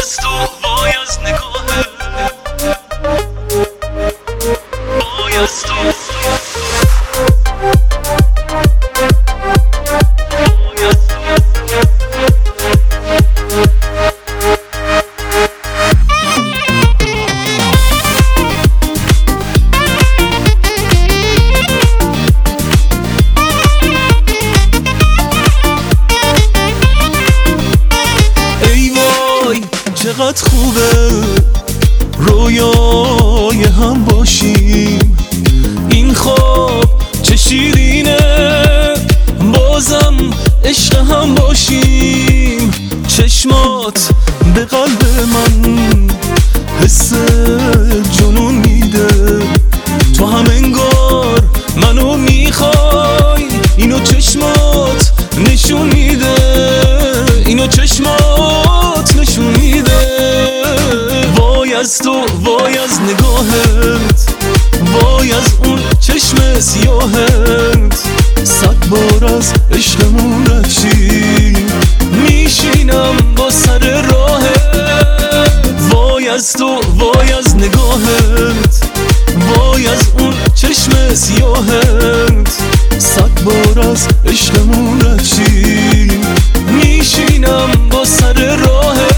از تو، وای از نگاهت، وای از تو. چقدر خوبه رویای هم باشیم، این خواب چه شیرینه بازم عشق هم باشیم. چشمات به قلب من حس جنون میده، تو هم انگار منو میخوای، اینو چشمات نشون میده، اینو چشمات نشون میده. وای از تو، وای از نگاهت، وای از اون چشم سیاهت. 100 بار از عشقمون رشیم، میشینم با سر راهت. وای از تو، وای از نگاهت، وای از اون چشم سیاهت. 100 بار از عشقمون رشیم، میشینم با سر راهت.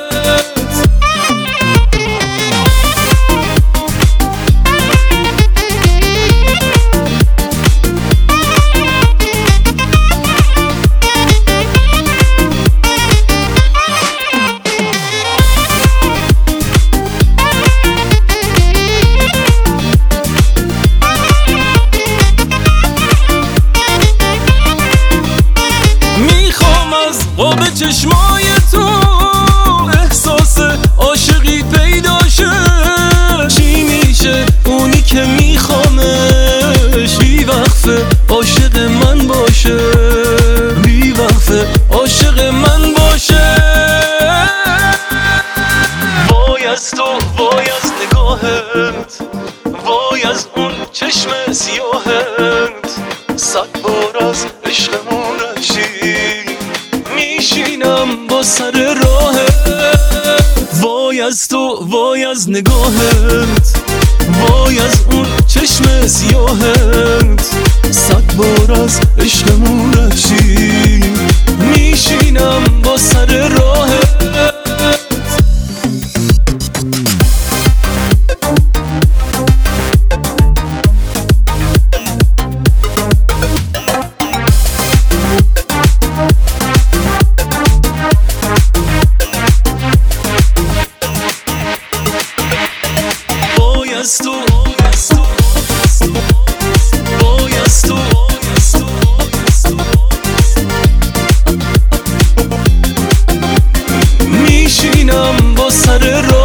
به چشمای تو احساس عاشقی پیدا شه. چی میشه اونی که میخوامش بی وقفه عاشق من باشه، بی وقفه عاشق من باشه. وای از تو، وای از نگاهت، وای از اون چشم سیاهت. 100 بار از عشقمون رشیم، میشینم با سر راهت. وای از تو، وای از نگاهت، وای از اون چشم سیاهت. 100 بار از عشقمون رشیم، میشینم با سر راهت. میشینم با سر